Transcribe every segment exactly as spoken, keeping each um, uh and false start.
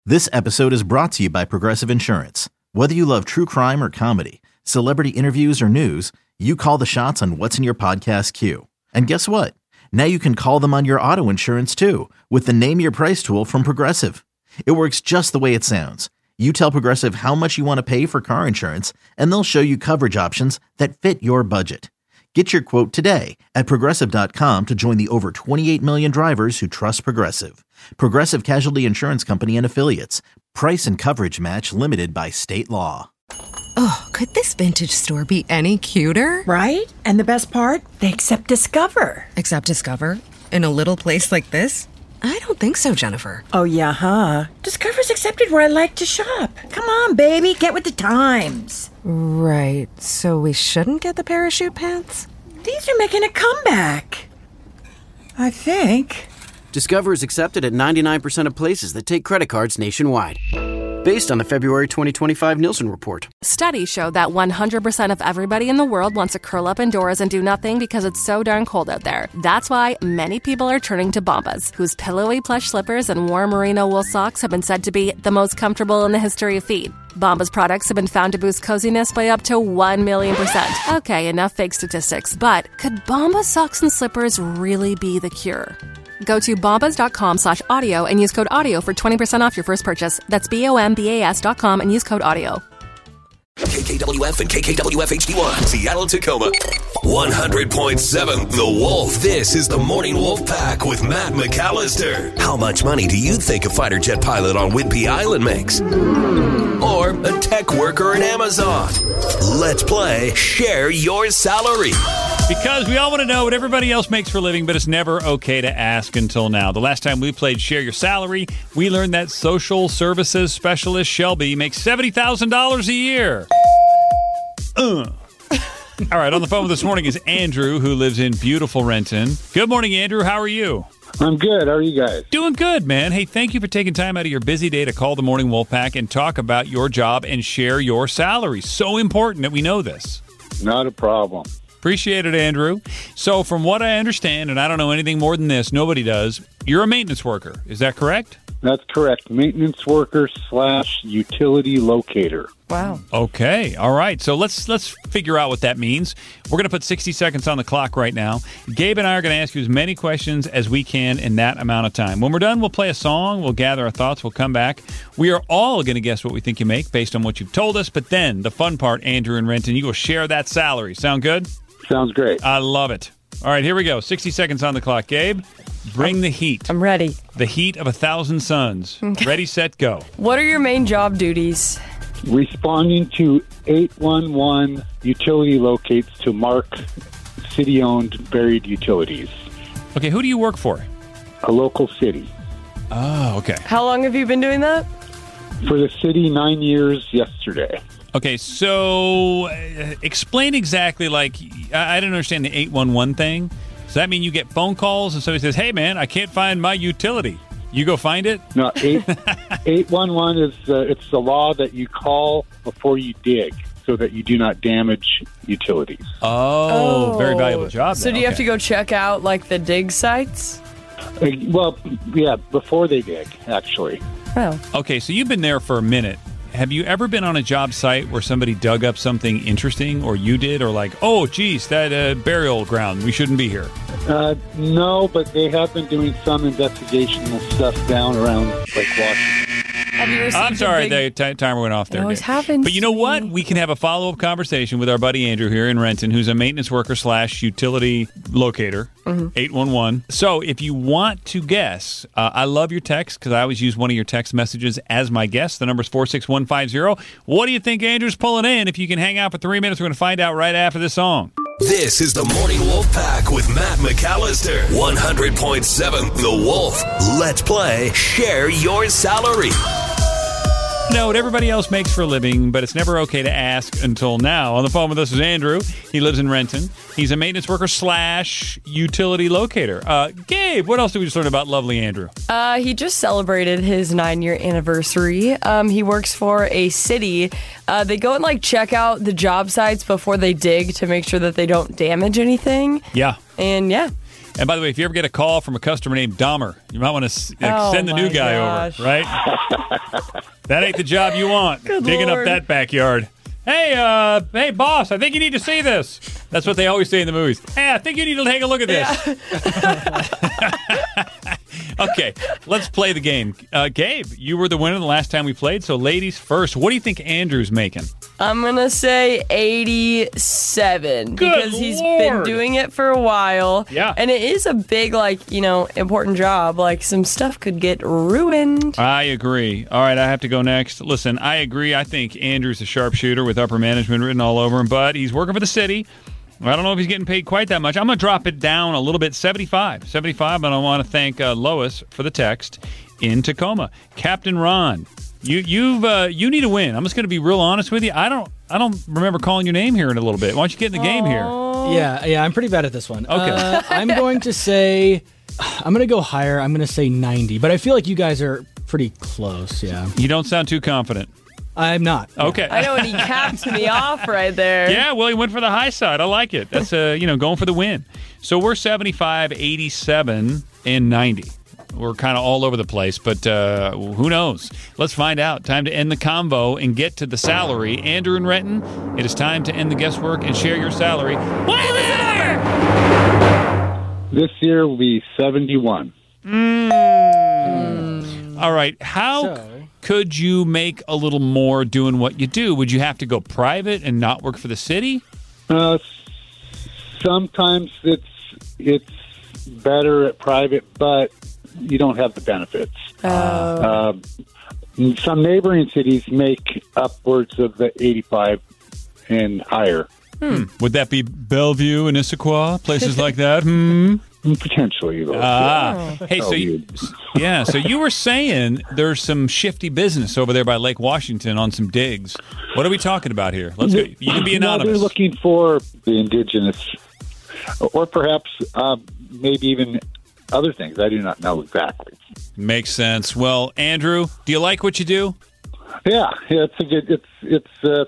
This episode is brought to you by Progressive Insurance. Whether you love true crime or comedy, celebrity interviews or news, you call the shots on what's in your podcast queue. And guess what? Now you can call them on your auto insurance too with the Name Your Price tool from Progressive. It works just the way it sounds. You tell Progressive how much you want to pay for car insurance, and they'll show you coverage options that fit your budget. Get your quote today at Progressive dot com to join the over twenty-eight million drivers who trust Progressive. Progressive Casualty Insurance Company and Affiliates. Price and coverage match limited by state law. Oh, could this vintage store be any cuter? Right? And the best part? They accept Discover. Accept Discover? In a little place like this? I don't think so, Jennifer. Oh, yeah, huh? Discover's accepted where I like to shop. Come on, baby, get with the times. Right, so we shouldn't get the parachute pants? These are making a comeback. I think. Discover is accepted at ninety-nine percent of places that take credit cards nationwide. Based on the February twenty twenty-five Nielsen report. Studies show that one hundred percent of everybody in the world wants to curl up indoors and do nothing because it's so darn cold out there. That's why many people are turning to Bombas, whose pillowy plush slippers and warm merino wool socks have been said to be the most comfortable in the history of feet. Bombas products have been found to boost coziness by up to one million percent. Okay, enough fake statistics, but could Bombas socks and slippers really be the cure? Go to bombas.com slash audio and use code audio for twenty percent off your first purchase. That's B O M B A S dot com and use code audio. K K W F and K K W F H D one, Seattle, Tacoma. one hundred point seven The Wolf. This is the Morning Wolf Pack with Matt McAllister. How much money do you think a fighter jet pilot on Whidbey Island makes? Or a tech worker in Amazon? Let's play Share Your Salary. Because we all want to know what everybody else makes for a living, but it's never okay to ask until now. The last time we played Share Your Salary, we learned that social services specialist Shelby makes seventy thousand dollars a year. Uh. All right, on the phone with us this morning is Andrew, who lives in beautiful Renton. Good morning, Andrew. How are you? I'm good. How are you guys? Doing good, man. Hey, thank you for taking time out of your busy day to call the Morning Wolf Pack and talk about your job and share your salary. So important that we know this. Not a problem. Appreciate it, Andrew. So from what I understand, and I don't know anything more than this, nobody does, you're a maintenance worker. Is that correct? That's correct. Maintenance worker slash utility locator. Wow. Okay. All right. So let's let's figure out what that means. We're going to put sixty seconds on the clock right now. Gabe and I are going to ask you as many questions as we can in that amount of time. When we're done, we'll play a song. We'll gather our thoughts. We'll come back. We are all going to guess what we think you make based on what you've told us. But then the fun part, Andrew and Renton, you will share that salary. Sound good? Sounds great. I love it. All right, here we go. sixty seconds on the clock. Gabe, bring the heat. I'm ready. The heat of a thousand suns. Ready, set, go. What are your main job duties? Responding to eight one one utility locates to mark city-owned buried utilities. Okay, who do you work for? A local city. Oh, okay. How long have you been doing that? For the city, nine years yesterday. Okay, so uh, explain exactly, like, I, I didn't understand the eight one one thing. Does that mean you get phone calls and somebody says, hey, man, I can't find my utility? You go find it? No, eight one one is uh, it's the law that you call before you dig so that you do not damage utilities. Oh, oh. Very valuable job. So then. do you okay. have to go check out, like, the dig sites? Uh, well, yeah, before they dig, actually. Oh. Okay, so you've been there for a minute. Have you ever been on a job site where somebody dug up something interesting, or you did, or like, oh, geez, that uh, burial ground, we shouldn't be here? Uh, no, but they have been doing some investigational stuff down around Lake Washington. Have you received I'm sorry, big... the t- timer went off there. It always Dave. happens. But you know what? We can have a follow-up conversation with our buddy Andrew here in Renton, who's a maintenance worker slash utility locator, mm-hmm. eight one one. So if you want to guess, uh, I love your text because I always use one of your text messages as my guest. The number's four six one five zero. What do you think Andrew's pulling in? If you can hang out for three minutes, we're going to find out right after this song. This is the Morning Wolf Pack with Matt McAllister. one hundred point seven The Wolf. Let's play Share Your Salary. Know what everybody else makes for a living, but it's never okay to ask until now. On the phone with us is Andrew. He lives in Renton. He's a maintenance worker slash utility locator. Uh, Gabe, what else did we just learn about lovely Andrew? Uh, he just celebrated his nine-year anniversary. Um, he works for a city. Uh, they go and like check out the job sites before they dig to make sure that they don't damage anything. Yeah. And yeah. And by the way, if you ever get a call from a customer named Dahmer, you might want to like, Oh, send the new my guy gosh. over, right? That ain't the job you want, Good digging Lord. up that backyard. Hey, uh, hey, boss, I think you need to see this. That's what they always say in the movies. Hey, I think you need to take a look at this. Okay, let's play the game. Uh, Gabe, you were the winner the last time we played, so ladies first. What do you think Andrew's making? I'm going to say eighty-seven Good because he's been Lord. doing it for a while. Yeah. And it is a big, like, you know, important job. Like, some stuff could get ruined. I agree. All right, I have to go next. Listen, I agree. I think Andrew's a sharpshooter with upper management written all over him, but he's working for the city. I don't know if he's getting paid quite that much. I'm going to drop it down a little bit, seventy-five. seventy-five, and I want to thank uh, Lois for the text in Tacoma. Captain Ron, you you've uh, you need a win. I'm just going to be real honest with you. I don't I don't remember calling your name here in a little bit. Why don't you get in the game here? Yeah, yeah, I'm pretty bad at this one. Okay. Uh, I'm going to say, I'm going to go higher. I'm going to say ninety, but I feel like you guys are pretty close, yeah. You don't sound too confident. I'm not. Okay. I know, and he capped me off right there. Yeah, well, he went for the high side. I like it. That's, uh, you know, going for the win. So we're seventy-five, eighty-seven, and ninety. We're kind of all over the place, but uh, who knows? Let's find out. Time to end the convo and get to the salary. Andrew and Renton, it is time to end the guesswork and share your salary. What is the number? This year will be seventy-one. Mm. All right. How So- could you make a little more doing what you do? Would you have to go private and not work for the city? Uh, sometimes it's it's better at private, but you don't have the benefits. Uh, some neighboring cities make upwards of the eighty-five and higher. Hmm. Would that be Bellevue and Issaquah, places like that? Hmm. Potentially. Those, Ah, yeah. hey, so you, yeah, so you were saying there's some shifty business over there by Lake Washington on some digs. What are we talking about here? Let's go. You can be No, anonymous. they're looking for the indigenous, or perhaps uh, maybe even other things. I do not know exactly. Makes sense. Well, Andrew, do you like what you do? Yeah, yeah, it's a good. It's it's uh,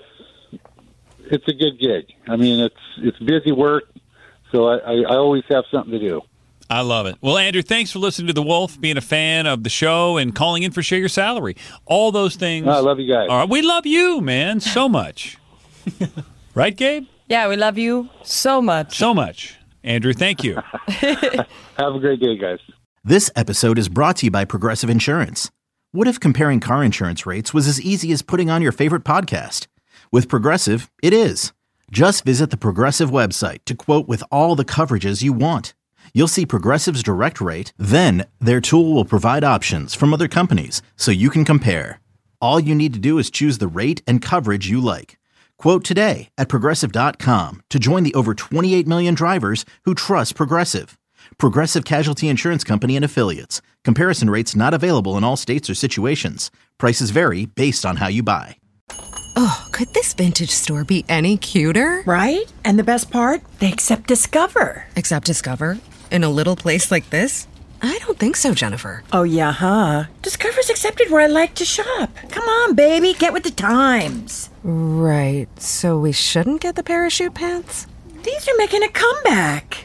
it's a good gig. I mean, it's it's busy work, so I, I, I always have something to do. I love it. Well, Andrew, thanks for listening to The Wolf, being a fan of the show, and calling in for Share Your Salary. All those things. I love you guys. All right, we love you, man, so much. Right, Gabe? Yeah, we love you so much. So much. Andrew, thank you. Have a great day, guys. This episode is brought to you by Progressive Insurance. What if comparing car insurance rates was as easy as putting on your favorite podcast? With Progressive, it is. Just visit the Progressive website to quote with all the coverages you want. You'll see Progressive's direct rate, then their tool will provide options from other companies so you can compare. All you need to do is choose the rate and coverage you like. Quote today at Progressive dot com to join the over twenty-eight million drivers who trust Progressive. Progressive Casualty Insurance Company and Affiliates. Comparison rates not available in all states or situations. Prices vary based on how you buy. Oh, could this vintage store be any cuter? Right? And the best part? They accept Discover. Except Discover? In a little place like this? I don't think so, Jennifer. Oh, yeah, huh? Discover's accepted where I like to shop. Come on, baby, get with the times. Right, so we shouldn't get the parachute pants? These are making a comeback.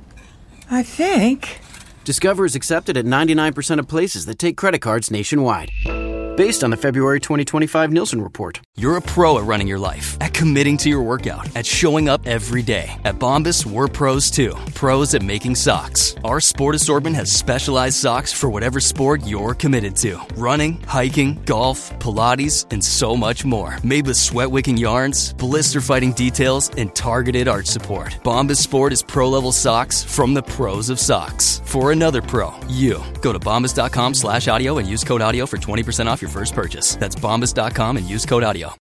I think. Discover is accepted at ninety-nine percent of places that take credit cards nationwide. Based on the February twenty twenty-five Nielsen report. You're a pro at running your life, at committing to your workout, at showing up every day. At Bombas, we're pros too. Pros at making socks. Our sport assortment has specialized socks for whatever sport you're committed to. Running, hiking, golf, Pilates, and so much more. Made with sweat-wicking yarns, blister-fighting details, and targeted arch support. Bombas Sport is pro-level socks from the pros of socks. For another pro, you. Go to bombas.com slash audio and use code audio for twenty percent off your first purchase. That's bombas dot com and use code audio.